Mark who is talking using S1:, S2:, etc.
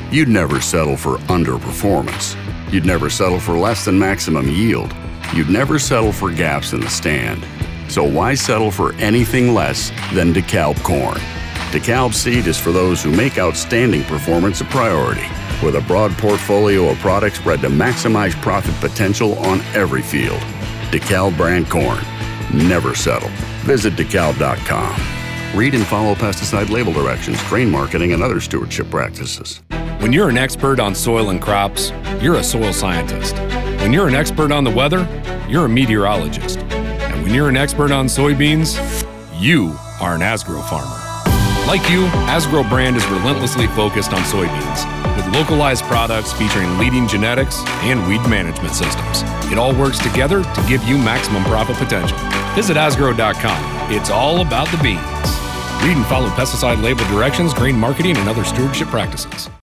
S1: You'd never settle for underperformance. You'd never settle for less than maximum yield. You'd never settle for gaps in the stand. So why settle for anything less than DeKalb corn? DeKalb seed is for those who make outstanding performance a priority, with a broad portfolio of products bred to maximize profit potential on every field. DeKalb brand corn. Never settle. Visit DeKalb.com. Read and follow pesticide label directions, grain marketing, and other stewardship practices.
S2: When you're an expert on soil and crops, you're a soil scientist. When you're an expert on the weather, you're a meteorologist. And when you're an expert on soybeans, you are an Asgrow farmer. Like you, Asgrow brand is relentlessly focused on soybeans, with localized products featuring leading genetics and weed management systems. It all works together to give you maximum profit potential. Visit Asgrow.com. It's all about the beans. Read and follow pesticide label directions, grain marketing, and other stewardship practices.